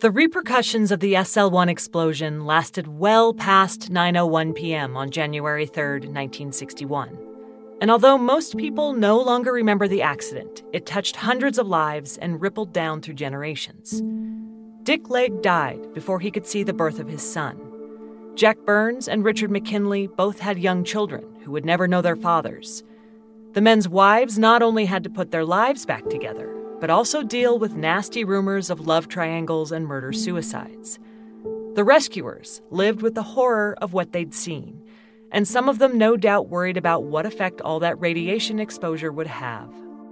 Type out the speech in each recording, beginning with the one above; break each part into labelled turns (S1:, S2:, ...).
S1: The repercussions of the SL-1 explosion lasted well past 9:01 p.m. on January 3, 1961. And although most people no longer remember the accident, it touched hundreds of lives and rippled down through generations. Dick Legg died before he could see the birth of his son. Jack Burns and Richard McKinley both had young children who would never know their fathers. The men's wives not only had to put their lives back together, but also deal with nasty rumors of love triangles and murder-suicides. The rescuers lived with the horror of what they'd seen, and some of them no doubt worried about what effect all that radiation exposure would have.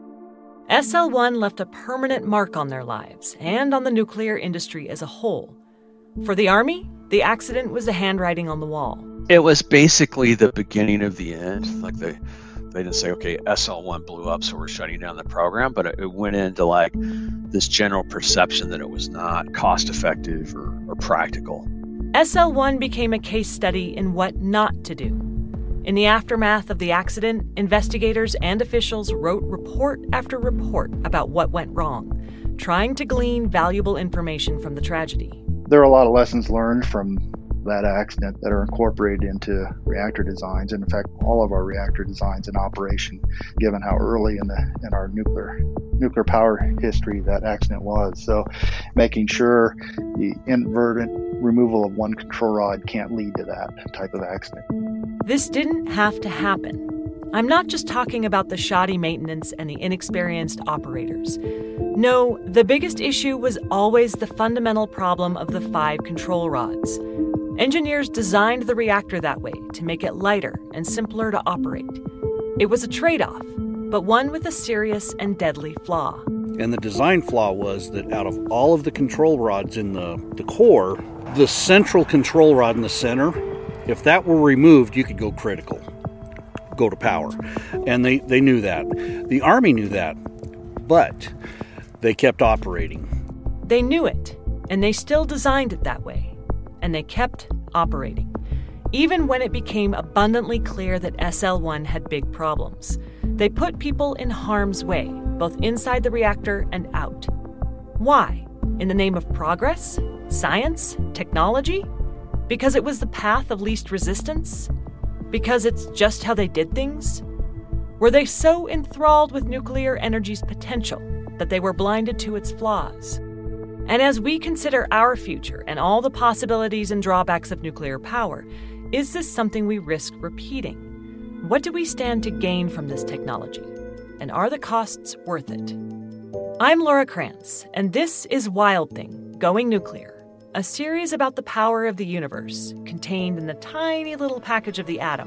S1: SL-1 left a permanent mark on their lives and on the nuclear industry as a whole. For the Army, the accident was the handwriting on the wall.
S2: It was basically the beginning of the end. Like they didn't say, okay, SL-1 blew up, so we're shutting down the program, but it went into like this general perception that it was not cost effective or practical.
S1: SL-1 became a case study in what not to do. In the aftermath of the accident, investigators and officials wrote report after report about what went wrong, trying to glean valuable information from the tragedy.
S3: There are a lot of lessons learned from that accident that are incorporated into reactor designs. And in fact, all of our reactor designs in operation, given how early in our nuclear power history that accident was. So making sure the inadvertent removal of one control rod can't lead to that type of accident.
S1: This didn't have to happen. I'm not just talking about the shoddy maintenance and the inexperienced operators. No, the biggest issue was always the fundamental problem of the 5 control rods. Engineers designed the reactor that way to make it lighter and simpler to operate. It was a trade-off, but one with a serious and deadly flaw.
S4: And the design flaw was that out of all of the control rods in the core, the central control rod in the center, if that were removed, you could go critical, go to power. And they knew that. The Army knew that, but they kept operating.
S1: They knew it, and they still designed it that way. And they kept operating, even when it became abundantly clear that SL-1 had big problems. They put people in harm's way, both inside the reactor and out. Why? In the name of progress? Science? Technology? Because it was the path of least resistance? Because it's just how they did things? Were they so enthralled with nuclear energy's potential that they were blinded to its flaws? And as we consider our future and all the possibilities and drawbacks of nuclear power, is this something we risk repeating? What do we stand to gain from this technology? And are the costs worth it? I'm Laura Krantz, and this is Wild Thing, Going Nuclear, a series about the power of the universe contained in the tiny little package of the atom.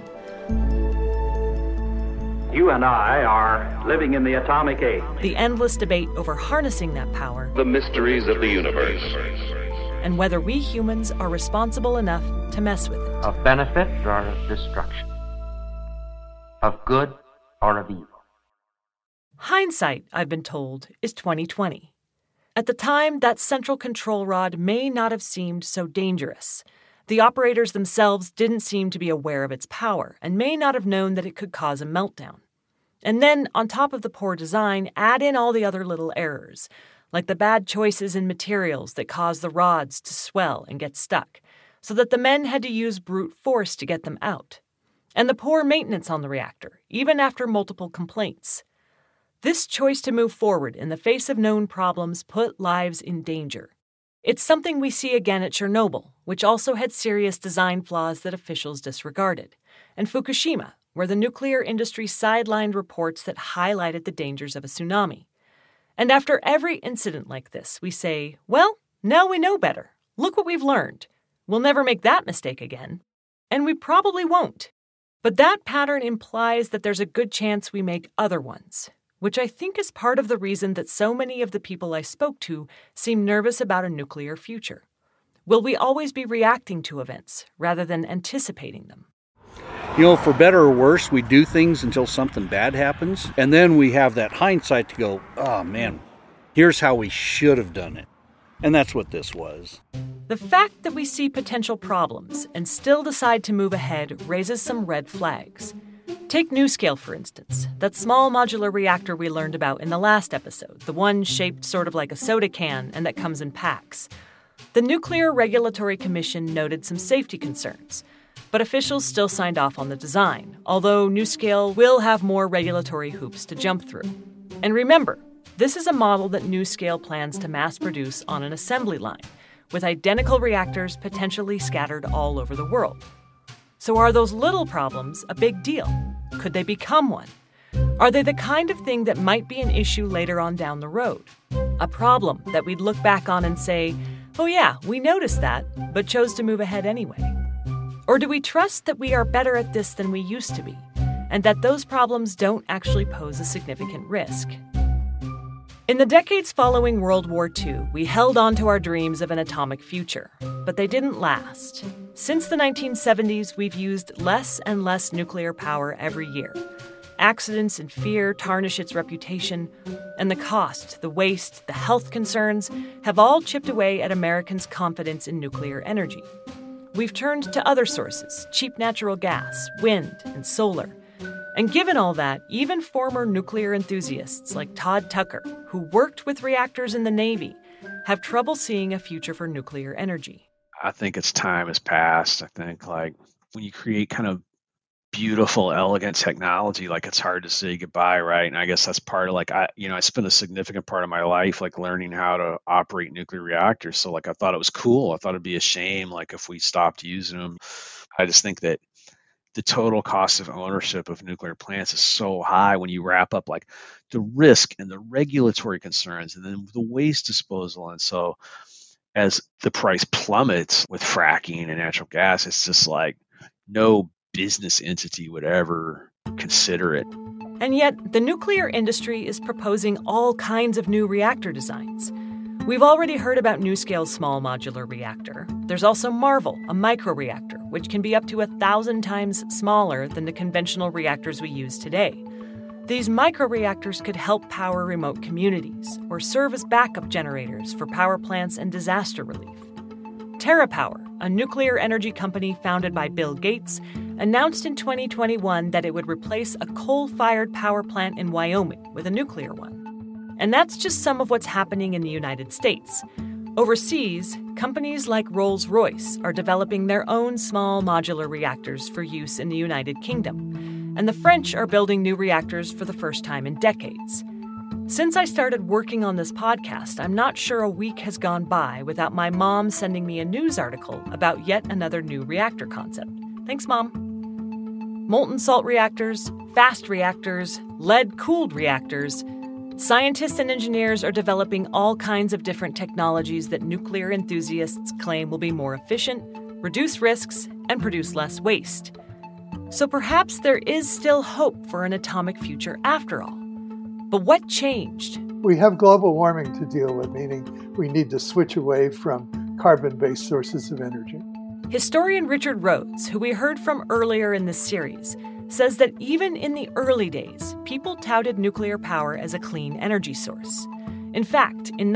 S5: You and I are living in the atomic age.
S1: The endless debate over harnessing that power.
S6: The mysteries of the universe.
S1: And whether we humans are responsible enough to mess with it.
S7: Of benefit or of destruction. Of good or of evil.
S1: Hindsight, I've been told, is 20/20. At the time, that central control rod may not have seemed so dangerous. The operators themselves didn't seem to be aware of its power and may not have known that it could cause a meltdown. And then, on top of the poor design, add in all the other little errors, like the bad choices in materials that caused the rods to swell and get stuck, so that the men had to use brute force to get them out. And the poor maintenance on the reactor, even after multiple complaints. This choice to move forward in the face of known problems put lives in danger. It's something we see again at Chernobyl, which also had serious design flaws that officials disregarded, and Fukushima, where the nuclear industry sidelined reports that highlighted the dangers of a tsunami. And after every incident like this, we say, well, now we know better. Look what we've learned. We'll never make that mistake again. And we probably won't. But that pattern implies that there's a good chance we make other ones, which I think is part of the reason that so many of the people I spoke to seem nervous about a nuclear future. Will we always be reacting to events rather than anticipating them?
S4: You know, for better or worse, we do things until something bad happens, and then we have that hindsight to go, oh man, here's how we should have done it. And that's what this was.
S1: The fact that we see potential problems and still decide to move ahead raises some red flags. Take NuScale, for instance, that small modular reactor we learned about in the last episode, the one shaped sort of like a soda can and that comes in packs. The Nuclear Regulatory Commission noted some safety concerns, but officials still signed off on the design, although NuScale will have more regulatory hoops to jump through. And remember, this is a model that NuScale plans to mass produce on an assembly line, with identical reactors potentially scattered all over the world. So are those little problems a big deal? Could they become one? Are they the kind of thing that might be an issue later on down the road? A problem that we'd look back on and say, oh yeah, we noticed that, but chose to move ahead anyway? Or do we trust that we are better at this than we used to be, and that those problems don't actually pose a significant risk? In the decades following World War II, we held on to our dreams of an atomic future, but they didn't last. Since the 1970s, we've used less and less nuclear power every year. Accidents and fear tarnish its reputation, and the cost, the waste, the health concerns have all chipped away at Americans' confidence in nuclear energy. We've turned to other sources, cheap natural gas, wind, and solar. And given all that, even former nuclear enthusiasts like Todd Tucker, who worked with reactors in the Navy, have trouble seeing a future for nuclear energy.
S2: I think its time has passed. I think like when you create kind of beautiful, elegant technology, like it's hard to say goodbye, right? And I guess that's part of like I spent a significant part of my life like learning how to operate nuclear reactors. So like I thought it was cool. I thought it'd be a shame like if we stopped using them. I just think that the total cost of ownership of nuclear plants is so high when you wrap up like the risk and the regulatory concerns and then the waste disposal. And so as the price plummets with fracking and natural gas, it's just like no business entity would ever consider it.
S1: And yet, the nuclear industry is proposing all kinds of new reactor designs. We've already heard about NuScale's small modular reactor. There's also MARVEL, a microreactor, which can be up to 1,000 times smaller than the conventional reactors we use today. These microreactors could help power remote communities or serve as backup generators for power plants and disaster relief. TerraPower, a nuclear energy company founded by Bill Gates, announced in 2021 that it would replace a coal-fired power plant in Wyoming with a nuclear one. And that's just some of what's happening in the United States. Overseas, companies like Rolls-Royce are developing their own small modular reactors for use in the United Kingdom. And the French are building new reactors for the first time in decades. Since I started working on this podcast, I'm not sure a week has gone by without my mom sending me a news article about yet another new reactor concept. Thanks, Mom. Molten salt reactors, fast reactors, lead-cooled reactors. Scientists and engineers are developing all kinds of different technologies that nuclear enthusiasts claim will be more efficient, reduce risks, and produce less waste. So perhaps there is still hope for an atomic future after all. But what changed?
S8: We have global warming to deal with, meaning we need to switch away from carbon-based sources of energy.
S1: Historian Richard Rhodes, who we heard from earlier in this series, says that even in the early days, people touted nuclear power as a clean energy source. In fact, in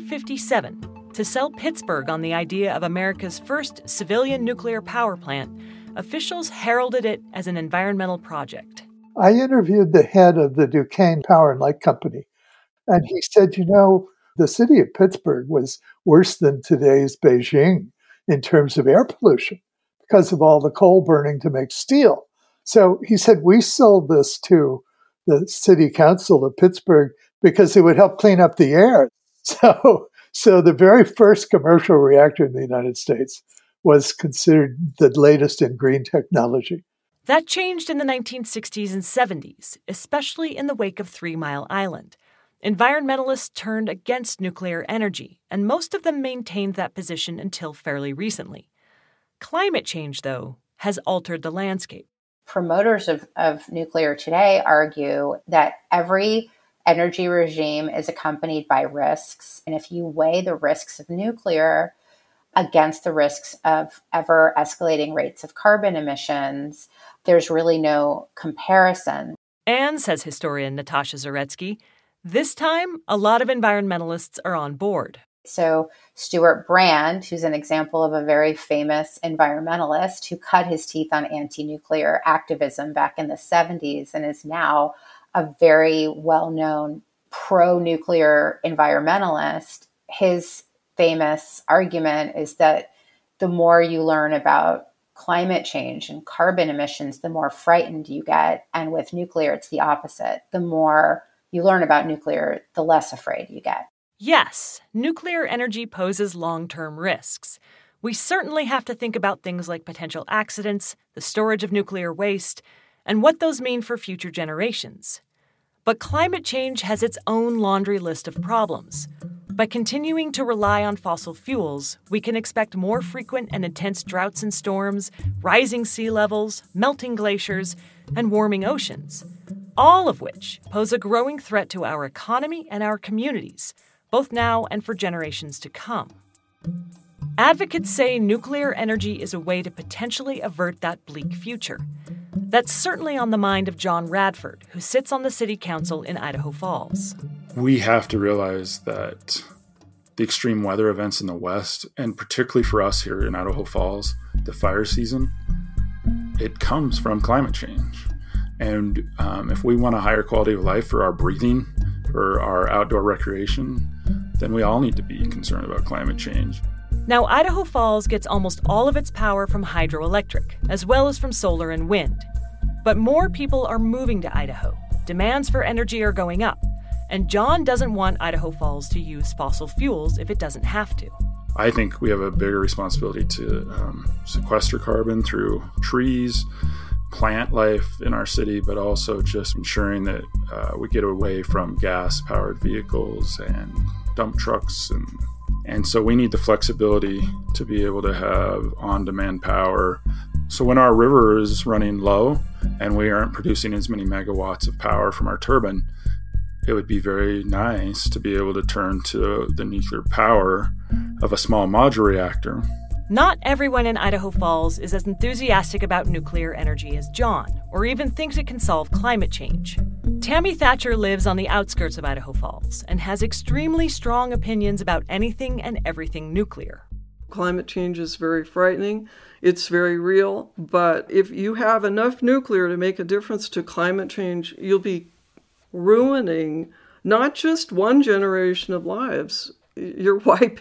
S1: 1957, to sell Pittsburgh on the idea of America's first civilian nuclear power plant, officials heralded it as an environmental project.
S8: I interviewed the head of the Duquesne Power and Light Company, and he said, the city of Pittsburgh was worse than today's Beijing in terms of air pollution because of all the coal burning to make steel. So he said, we sold this to the city council of Pittsburgh because it would help clean up the air. So the very first commercial reactor in the United States was considered the latest in green technology.
S1: That changed in the 1960s and 70s, especially in the wake of 3 Mile Island. Environmentalists turned against nuclear energy, and most of them maintained that position until fairly recently. Climate change, though, has altered the landscape.
S9: Promoters of nuclear today argue that every energy regime is accompanied by risks. And if you weigh the risks of nuclear against the risks of ever escalating rates of carbon emissions, there's really no comparison.
S1: And, says historian Natasha Zaretsky, this time a lot of environmentalists are on board.
S9: So Stuart Brand, who's an example of a very famous environmentalist who cut his teeth on anti-nuclear activism back in the 70s and is now a very well-known pro-nuclear environmentalist, his famous argument is that the more you learn about climate change and carbon emissions, the more frightened you get. And with nuclear, it's the opposite. The more you learn about nuclear, the less afraid you get.
S1: Yes, nuclear energy poses long-term risks. We certainly have to think about things like potential accidents, the storage of nuclear waste, and what those mean for future generations. But climate change has its own laundry list of problems. By continuing to rely on fossil fuels, we can expect more frequent and intense droughts and storms, rising sea levels, melting glaciers, and warming oceans, all of which pose a growing threat to our economy and our communities, both now and for generations to come. Advocates say nuclear energy is a way to potentially avert that bleak future. That's certainly on the mind of John Radford, who sits on the city council in Idaho Falls.
S10: We have to realize that the extreme weather events in the West, and particularly for us here in Idaho Falls, the fire season, it comes from climate change. And if we want a higher quality of life for our breathing, for our outdoor recreation, then we all need to be concerned about climate change.
S1: Now, Idaho Falls gets almost all of its power from hydroelectric, as well as from solar and wind. But more people are moving to Idaho. Demands for energy are going up. And John doesn't want Idaho Falls to use fossil fuels if it doesn't have to.
S10: I think we have a bigger responsibility to sequester carbon through trees, plant life in our city, but also just ensuring that we get away from gas-powered vehicles and dump trucks. And so we need the flexibility to be able to have on-demand power. So when our river is running low and we aren't producing as many megawatts of power from our turbine, it would be very nice to be able to turn to the nuclear power of a small modular reactor.
S1: Not everyone in Idaho Falls is as enthusiastic about nuclear energy as John, or even thinks it can solve climate change. Tammy Thatcher lives on the outskirts of Idaho Falls and has extremely strong opinions about anything and everything nuclear.
S11: Climate change is very frightening. It's very real. But if you have enough nuclear to make a difference to climate change, you'll be ruining not just one generation of lives. You're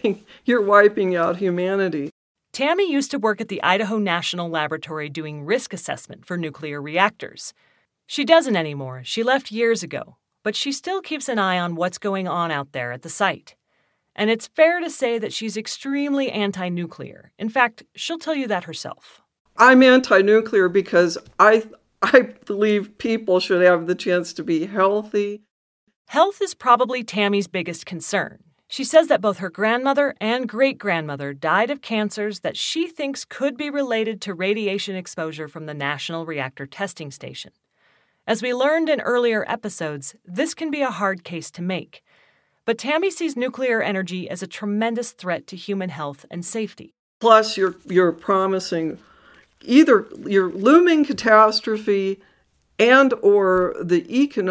S11: wiping out humanity.
S1: Tammy used to work at the Idaho National Laboratory doing risk assessment for nuclear reactors. She doesn't anymore. She left years ago, but she still keeps an eye on what's going on out there at the site. And it's fair to say that she's extremely anti-nuclear. In fact, she'll tell you that herself.
S11: I'm anti-nuclear because I believe people should have the chance to be healthy.
S1: Health is probably Tammy's biggest concern. She says that both her grandmother and great-grandmother died of cancers that she thinks could be related to radiation exposure from the National Reactor Testing Station. As we learned in earlier episodes, this can be a hard case to make. But Tammy sees nuclear energy as a tremendous threat to human health and safety.
S11: Plus, you're promising either your looming catastrophe and or the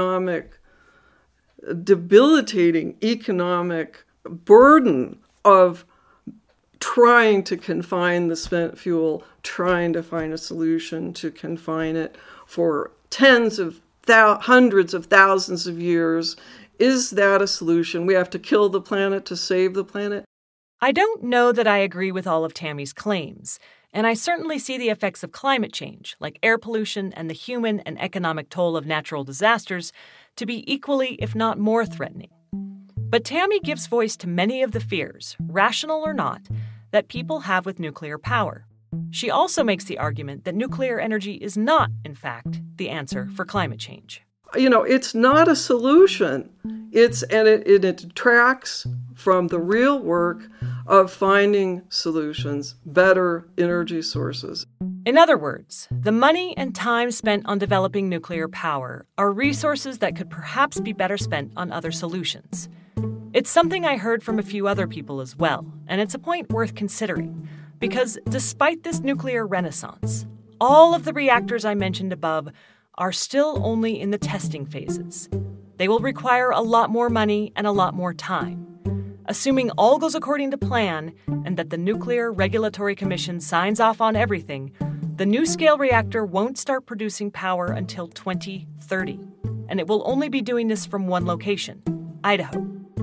S11: debilitating economic burden of trying to confine the spent fuel, trying to find a solution to confine it for hundreds of thousands of years. Is that a solution? We have to kill the planet to save the planet?
S1: I don't know that I agree with all of Tammy's claims, and I certainly see the effects of climate change, like air pollution and the human and economic toll of natural disasters, to be equally, if not more, threatening. But Tammy gives voice to many of the fears, rational or not, that people have with nuclear power. She also makes the argument that nuclear energy is not, in fact, the answer for climate change.
S11: It's not a solution. It detracts from the real work of finding solutions, better energy sources.
S1: In other words, the money and time spent on developing nuclear power are resources that could perhaps be better spent on other solutions. It's something I heard from a few other people as well, and it's a point worth considering, because despite this nuclear renaissance, all of the reactors I mentioned above are still only in the testing phases. They will require a lot more money and a lot more time. Assuming all goes according to plan and that the Nuclear Regulatory Commission signs off on everything, the NuScale reactor won't start producing power until 2030, and it will only be doing this from one location, Idaho.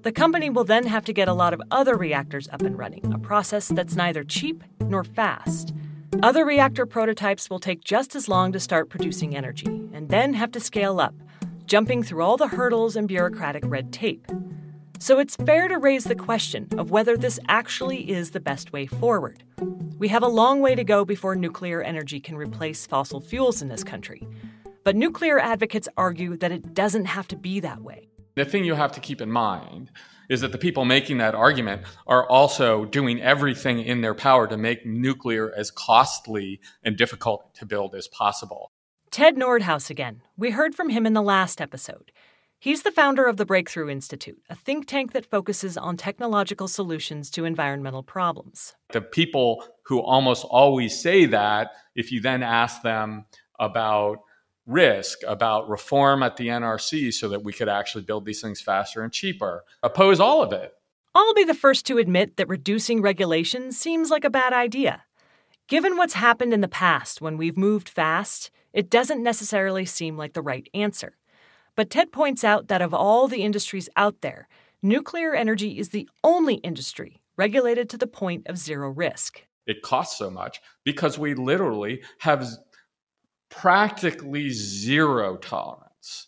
S1: The company will then have to get a lot of other reactors up and running, a process that's neither cheap nor fast. Other reactor prototypes will take just as long to start producing energy, and then have to scale up, jumping through all the hurdles and bureaucratic red tape. So it's fair to raise the question of whether this actually is the best way forward. We have a long way to go before nuclear energy can replace fossil fuels in this country. But nuclear advocates argue that it doesn't have to be that way.
S12: The thing you have to keep in mind is that the people making that argument are also doing everything in their power to make nuclear as costly and difficult to build as possible.
S1: Ted Nordhaus again. We heard from him in the last episode. He's the founder of the Breakthrough Institute, a think tank that focuses on technological solutions to environmental problems.
S12: The people who almost always say that, if you then ask them about risk, about reform at the NRC so that we could actually build these things faster and cheaper, oppose all of it.
S1: I'll be the first to admit that reducing regulation seems like a bad idea. Given what's happened in the past when we've moved fast, it doesn't necessarily seem like the right answer. But Ted points out that of all the industries out there, nuclear energy is the only industry regulated to the point of zero risk.
S12: It costs so much because we literally have practically zero tolerance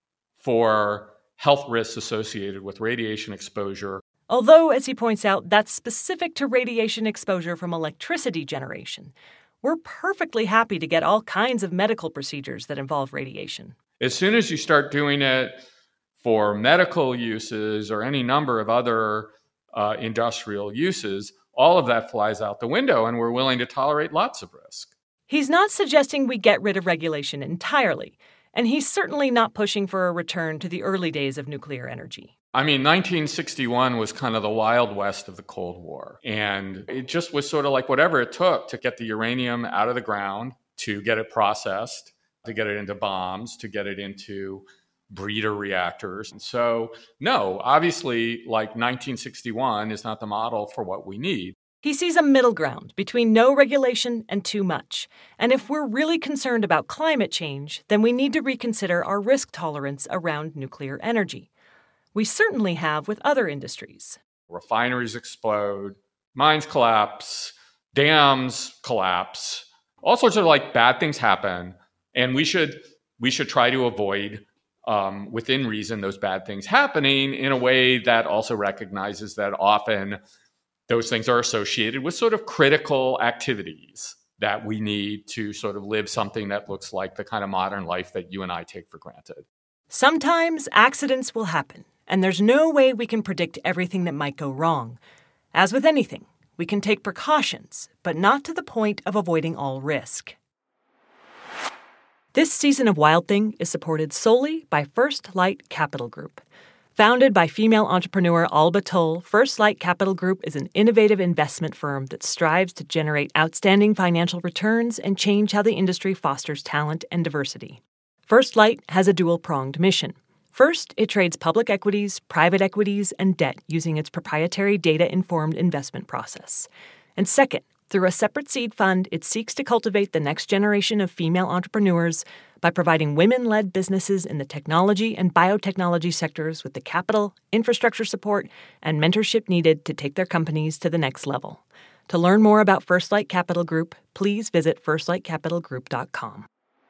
S12: for health risks associated with radiation exposure.
S1: Although, as he points out, that's specific to radiation exposure from electricity generation. We're perfectly happy to get all kinds of medical procedures that involve radiation.
S12: As soon as you start doing it for medical uses or any number of other industrial uses, all of that flies out the window, and we're willing to tolerate lots of risk.
S1: He's not suggesting we get rid of regulation entirely, and he's certainly not pushing for a return to the early days of nuclear energy.
S12: I mean, 1961 was kind of the Wild West of the Cold War, and it just was sort of like whatever it took to get the uranium out of the ground, to get it processed, to get it into bombs, to get it into breeder reactors. And so, no, obviously, like 1961 is not the model for what we need.
S1: He sees a middle ground between no regulation and too much. And if we're really concerned about climate change, then we need to reconsider our risk tolerance around nuclear energy. We certainly have with other industries.
S12: Refineries explode, mines collapse, dams collapse, all sorts of bad things happen. And we should try to avoid, within reason, those bad things happening in a way that also recognizes that often those things are associated with sort of critical activities that we need to sort of live something that looks like the kind of modern life that you and I take for granted.
S1: Sometimes accidents will happen, and there's no way we can predict everything that might go wrong. As with anything, we can take precautions, but not to the point of avoiding all risk. This season of Wild Thing is supported solely by First Light Capital Group. Founded by female entrepreneur Alba Toll, First Light Capital Group is an innovative investment firm that strives to generate outstanding financial returns and change how the industry fosters talent and diversity. First Light has a dual-pronged mission. First, it trades public equities, private equities, and debt using its proprietary data-informed investment process. And second, through a separate seed fund, it seeks to cultivate the next generation of female entrepreneurs by providing women-led businesses in the technology and biotechnology sectors with the capital, infrastructure support, and mentorship needed to take their companies to the next level. To learn more about First Light Capital Group, please visit firstlightcapitalgroup.com.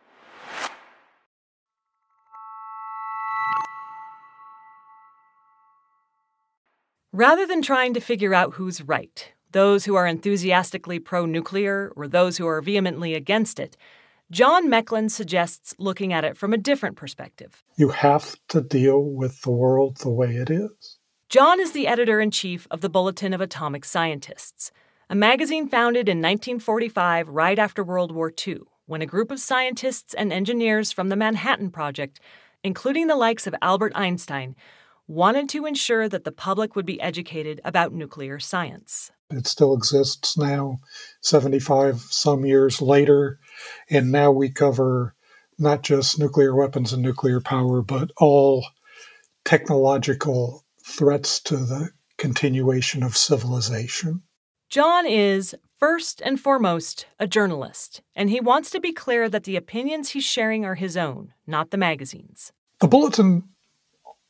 S1: Rather than trying to figure out who's right, those who are enthusiastically pro-nuclear or those who are vehemently against it, John Mecklin suggests looking at it from a different perspective.
S13: You have to deal with the world the way it is.
S1: John is the editor-in-chief of the Bulletin of Atomic Scientists, a magazine founded in 1945 right after World War II, when a group of scientists and engineers from the Manhattan Project, including the likes of Albert Einstein, wanted to ensure that the public would be educated about nuclear science.
S13: It still exists now, 75 some years later, and now we cover not just nuclear weapons and nuclear power, but all technological threats to the continuation of civilization.
S1: John is, first and foremost, a journalist, and he wants to be clear that the opinions he's sharing are his own, not the magazine's.
S13: The Bulletin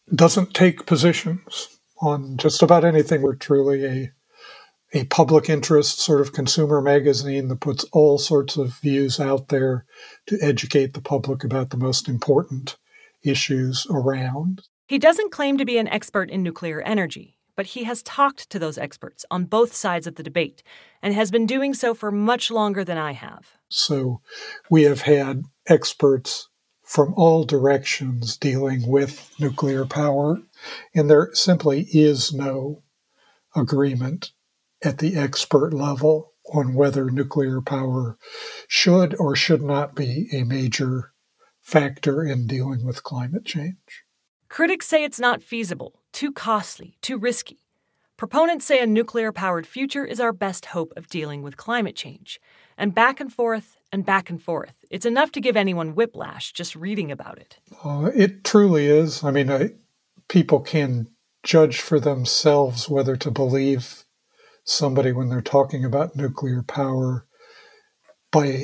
S13: doesn't take positions on just about anything. We're truly a public interest sort of consumer magazine that puts all sorts of views out there to educate the public about the most important issues around.
S1: He doesn't claim to be an expert in nuclear energy, but he has talked to those experts on both sides of the debate and has been doing so for much longer than I have.
S13: So we have had experts from all directions dealing with nuclear power, and there simply is no agreement at the expert level on whether nuclear power should or should not be a major factor in dealing with climate change.
S1: Critics say it's not feasible, too costly, too risky. Proponents say a nuclear-powered future is our best hope of dealing with climate change. And back and forth and back and forth. It's enough to give anyone whiplash just reading about it.
S13: It truly is. I mean, people can judge for themselves whether to believe somebody when they're talking about nuclear power by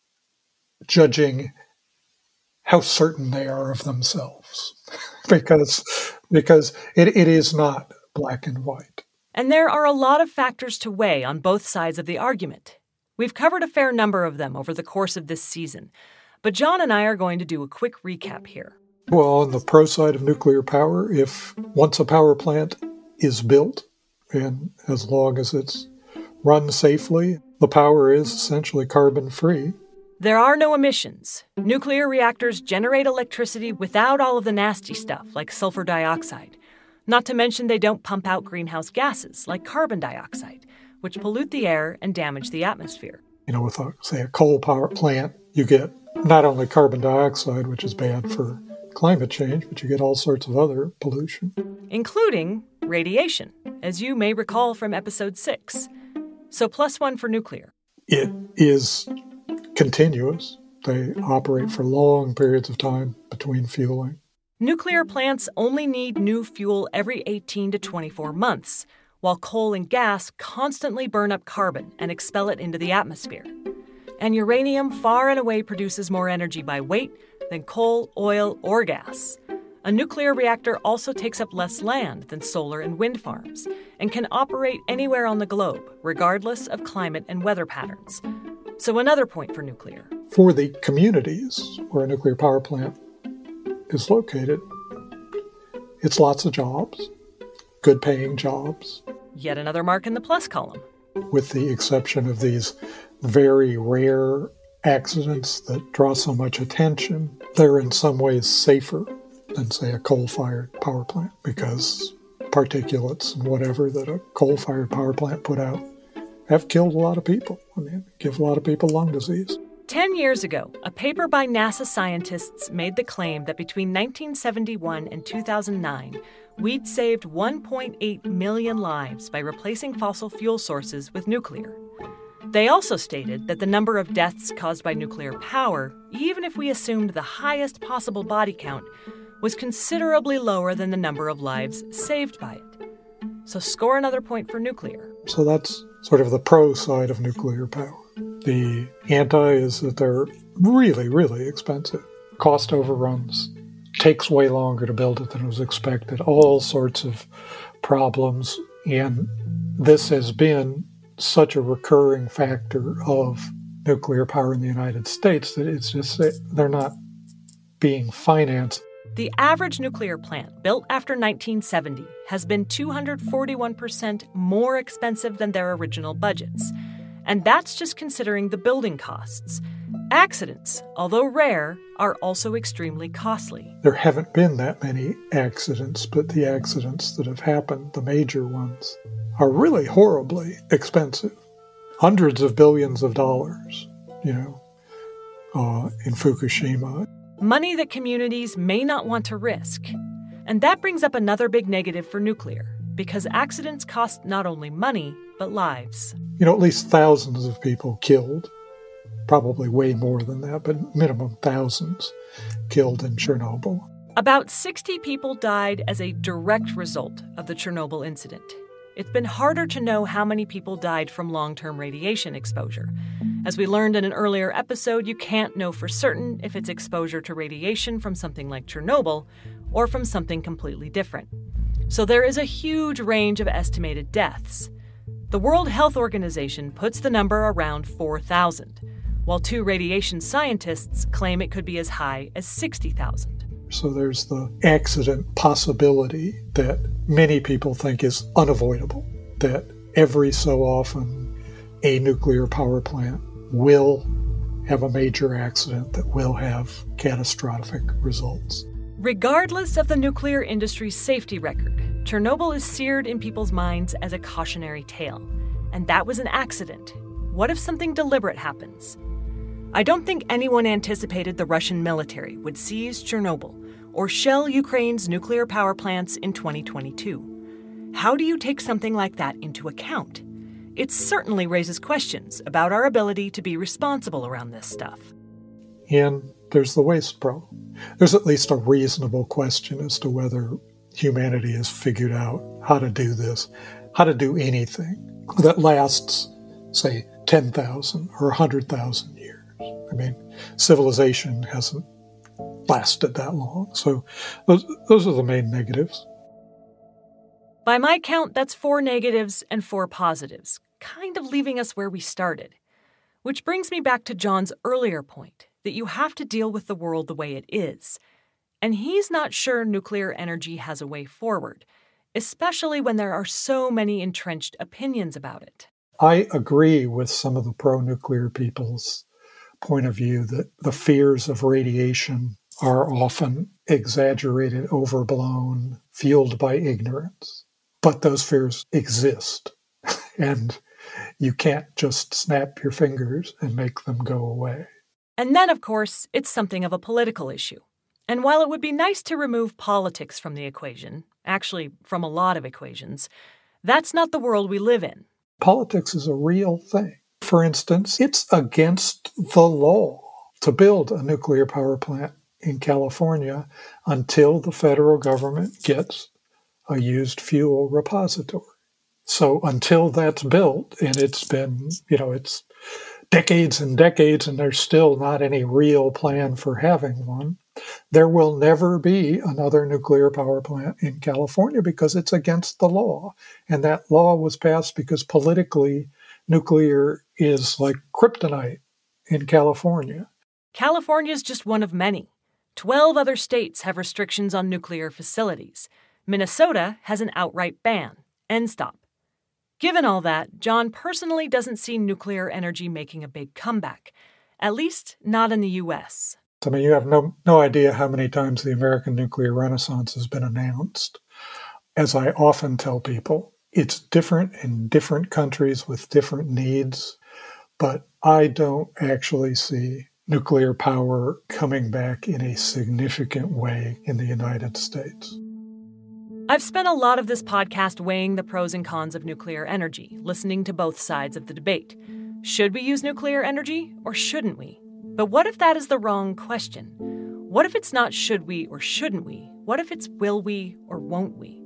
S13: judging how certain they are of themselves, because it is not black and white.
S1: And there are a lot of factors to weigh on both sides of the argument. We've covered a fair number of them over the course of this season, but John and I are going to do a quick recap here.
S13: Well, on the pro side of nuclear power, if once a power plant is built, and as long as it's run safely, the power is essentially carbon-free.
S1: There are no emissions. Nuclear reactors generate electricity without all of the nasty stuff like sulfur dioxide. Not to mention they don't pump out greenhouse gases like carbon dioxide, which pollute the air and damage the atmosphere.
S13: With, a coal power plant, you get not only carbon dioxide, which is bad for climate change, but you get all sorts of other pollution.
S1: Including radiation, as you may recall from episode 6. So +1 for nuclear.
S13: It is continuous. They operate for long periods of time between fueling.
S1: Nuclear plants only need new fuel every 18 to 24 months, while coal and gas constantly burn up carbon and expel it into the atmosphere. And uranium far and away produces more energy by weight than coal, oil, or gas. A nuclear reactor also takes up less land than solar and wind farms and can operate anywhere on the globe, regardless of climate and weather patterns. So another point for nuclear.
S13: For the communities where a nuclear power plant is located, it's lots of jobs, good paying jobs.
S1: Yet another mark in the plus column.
S13: With the exception of these very rare accidents that draw so much attention, they're in some ways safer than, say, a coal-fired power plant, because particulates and whatever that a coal-fired power plant put out have killed a lot of people. Give a lot of people lung disease.
S1: 10 years ago, a paper by NASA scientists made the claim that between 1971 and 2009, we'd saved 1.8 million lives by replacing fossil fuel sources with nuclear. They also stated that the number of deaths caused by nuclear power, even if we assumed the highest possible body count, was considerably lower than the number of lives saved by it. So score another point for nuclear.
S13: So that's sort of the pro side of nuclear power. The anti is that they're really, really expensive. Cost overruns. Takes way longer to build it than was expected. All sorts of problems. And this has been such a recurring factor of nuclear power in the United States that it's just they're not being financed.
S1: The average nuclear plant built after 1970 has been 241% more expensive than their original budgets. And that's just considering the building costs. Accidents, although rare, are also extremely costly.
S13: There haven't been that many accidents, but the accidents that have happened, the major ones, are really horribly expensive. Hundreds of billions of dollars, in Fukushima.
S1: Money that communities may not want to risk. And that brings up another big negative for nuclear, because accidents cost not only money, but lives.
S13: At least thousands of people killed. Probably way more than that, but minimum thousands killed in Chernobyl.
S1: About 60 people died as a direct result of the Chernobyl incident. It's been harder to know how many people died from long-term radiation exposure. As we learned in an earlier episode, you can't know for certain if it's exposure to radiation from something like Chernobyl or from something completely different. So there is a huge range of estimated deaths. The World Health Organization puts the number around 4,000, while 2 radiation scientists claim it could be as high as 60,000.
S13: So there's the accident possibility that many people think is unavoidable, that every so often a nuclear power plant will have a major accident that will have catastrophic results.
S1: Regardless of the nuclear industry's safety record, Chernobyl is seared in people's minds as a cautionary tale. And that was an accident. What if something deliberate happens? I don't think anyone anticipated the Russian military would seize Chernobyl or shell Ukraine's nuclear power plants in 2022. How do you take something like that into account? It certainly raises questions about our ability to be responsible around this stuff.
S13: And there's the waste problem. There's at least a reasonable question as to whether humanity has figured out how to do this, how to do anything that lasts, say, 10,000 or 100,000 years. I mean, civilization hasn't lasted that long. So those are the main negatives.
S1: By my count, that's 4 negatives and 4 positives, kind of leaving us where we started. Which brings me back to John's earlier point, that you have to deal with the world the way it is. And he's not sure nuclear energy has a way forward, especially when there are so many entrenched opinions about it.
S13: I agree with some of the pro-nuclear people's point of view that the fears of radiation are often exaggerated, overblown, fueled by ignorance. But those fears exist, and you can't just snap your fingers and make them go away.
S1: And then, of course, it's something of a political issue. And while it would be nice to remove politics from the equation, actually from a lot of equations, that's not the world we live in.
S13: Politics is a real thing. For instance, it's against the law to build a nuclear power plant in California until the federal government gets a used fuel repository. So until that's built, and it's been, it's decades and decades, and there's still not any real plan for having one, there will never be another nuclear power plant in California because it's against the law. And that law was passed because politically, nuclear is like kryptonite in California.
S1: California is just one of many. 12 other states have restrictions on nuclear facilities. Minnesota has an outright ban. End stop. Given all that, John personally doesn't see nuclear energy making a big comeback, at least not in the U.S.
S13: I mean, you have no idea how many times the American nuclear renaissance has been announced. As I often tell people, it's different in different countries with different needs, but I don't actually see nuclear power coming back in a significant way in the United States.
S1: I've spent a lot of this podcast weighing the pros and cons of nuclear energy, listening to both sides of the debate. Should we use nuclear energy or shouldn't we? But what if that is the wrong question? What if it's not should we or shouldn't we? What if it's will we or won't we?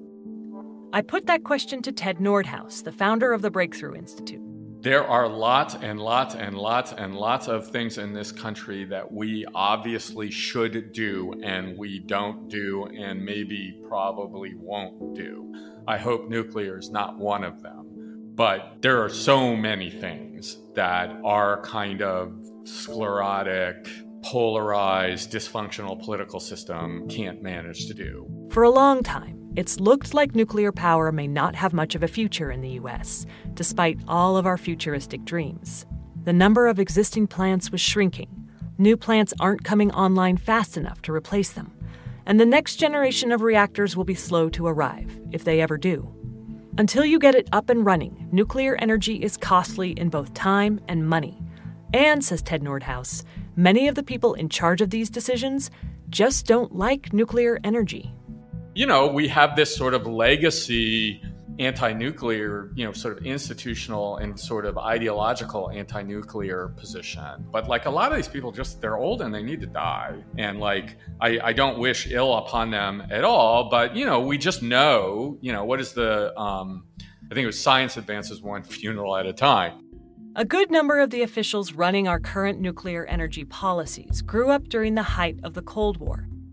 S1: I put that question to Ted Nordhaus, the founder of the Breakthrough Institute.
S12: There are lots and lots and lots and lots of things in this country that we obviously should do and we don't do and maybe probably won't do. I hope nuclear is not one of them. But there are so many things that our kind of sclerotic, polarized, dysfunctional political system can't manage to do.
S1: For a long time, it's looked like nuclear power may not have much of a future in the U.S., despite all of our futuristic dreams. The number of existing plants was shrinking. New plants aren't coming online fast enough to replace them. And the next generation of reactors will be slow to arrive, if they ever do. Until you get it up and running, nuclear energy is costly in both time and money. And, says Ted Nordhaus, many of the people in charge of these decisions just don't like nuclear energy.
S12: We have this sort of legacy anti-nuclear, sort of institutional and sort of ideological anti-nuclear position. But like a lot of these people they're old and they need to die. And I don't wish ill upon them at all, but, we just know, what is the, I think it was science advances one funeral at a time.
S1: A good number of the officials running our current nuclear energy policies grew up during the height of the Cold War.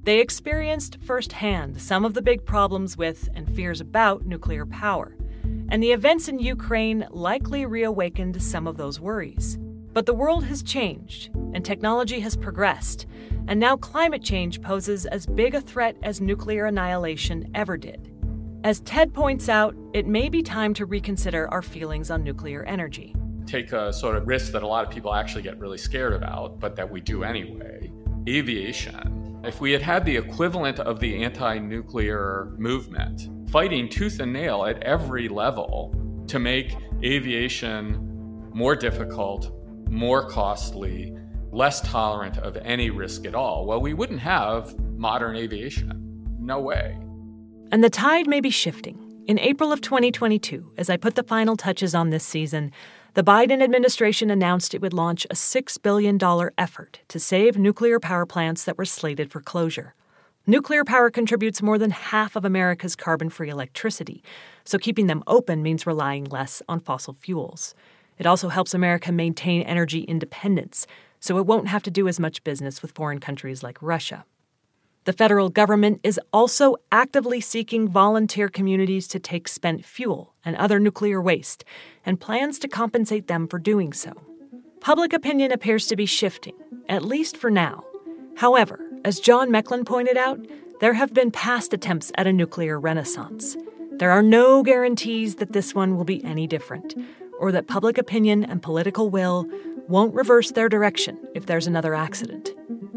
S1: They experienced firsthand some of the big problems with and fears about nuclear power, and the events in Ukraine likely reawakened some of those worries. But the world has changed, and technology has progressed, and now climate change poses as big a threat as nuclear annihilation ever did. As Ted points out, it may be time to reconsider our feelings on nuclear energy.
S12: Take a sort of risk that a lot of people actually get really scared about, but that we do anyway. Aviation. If we had had the equivalent of the anti-nuclear movement, fighting tooth and nail at every level to make aviation more difficult, more costly, less tolerant of any risk at all, well, we wouldn't have modern aviation. No way.
S1: And the tide may be shifting. In April of 2022, as I put the final touches on this season, the Biden administration announced it would launch a $6 billion effort to save nuclear power plants that were slated for closure. Nuclear power contributes more than half of America's carbon-free electricity, so keeping them open means relying less on fossil fuels. It also helps America maintain energy independence, so it won't have to do as much business with foreign countries like Russia. The federal government is also actively seeking volunteer communities to take spent fuel and other nuclear waste, and plans to compensate them for doing so. Public opinion appears to be shifting, at least for now. However, as John Mecklin pointed out, there have been past attempts at a nuclear renaissance. There are no guarantees that this one will be any different, or that public opinion and political will won't reverse their direction if there's another accident.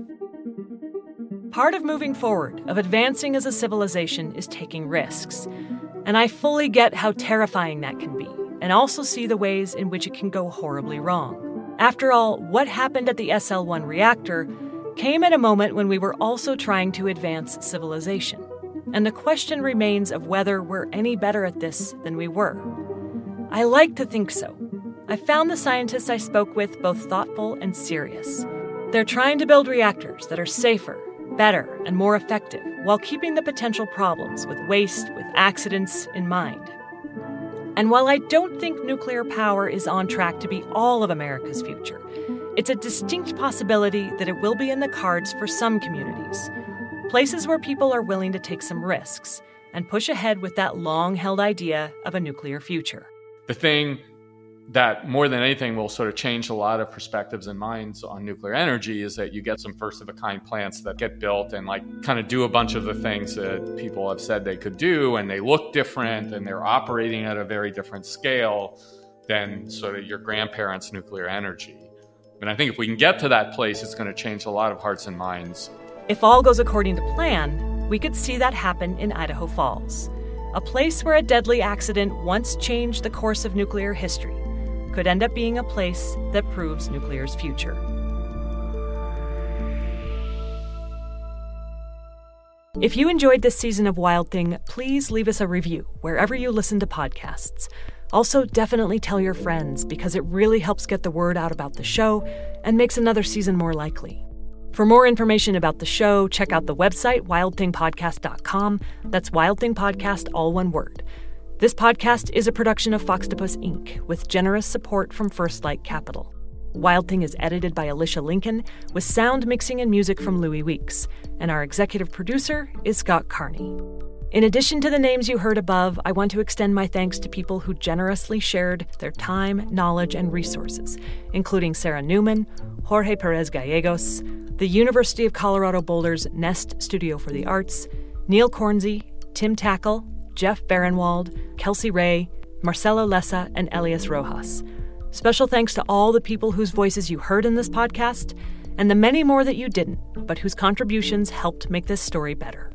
S1: Part of moving forward, of advancing as a civilization, is taking risks. And I fully get how terrifying that can be, and also see the ways in which it can go horribly wrong. After all, what happened at the SL-1 reactor came at a moment when we were also trying to advance civilization. And the question remains of whether we're any better at this than we were. I like to think so. I found the scientists I spoke with both thoughtful and serious. They're trying to build reactors that are safer, better, and more effective, while keeping the potential problems with waste, with accidents in mind. And while I don't think nuclear power is on track to be all of America's future, it's a distinct possibility that it will be in the cards for some communities, places where people are willing to take some risks and push ahead with that long-held idea of a nuclear future.
S12: The thing that more than anything will sort of change a lot of perspectives and minds on nuclear energy is that you get some first-of-a-kind plants that get built and kind of do a bunch of the things that people have said they could do, and they look different, and they're operating at a very different scale than sort of your grandparents' nuclear energy. And I think if we can get to that place, it's going to change a lot of hearts and minds.
S1: If all goes according to plan, we could see that happen in Idaho Falls, a place where a deadly accident once changed the course of nuclear history could end up being a place that proves nuclear's future. If you enjoyed this season of Wild Thing, please leave us a review wherever you listen to podcasts. Also, definitely tell your friends, because it really helps get the word out about the show and makes another season more likely. For more information about the show, check out the website, wildthingpodcast.com. That's Wild Thing Podcast, all one word. This podcast is a production of Foxtopus Inc., with generous support from First Light Capital. Wild Thing is edited by Alicia Lincoln, with sound mixing and music from Louis Weeks, and our executive producer is Scott Carney. In addition to the names you heard above, I want to extend my thanks to people who generously shared their time, knowledge, and resources, including Sarah Newman, Jorge Perez Gallegos, the University of Colorado Boulder's Nest Studio for the Arts, Neil Cornsey, Tim Tackle, Jeff Barenwald, Kelsey Ray, Marcelo Lessa, and Elias Rojas. Special thanks to all the people whose voices you heard in this podcast, and the many more that you didn't, but whose contributions helped make this story better.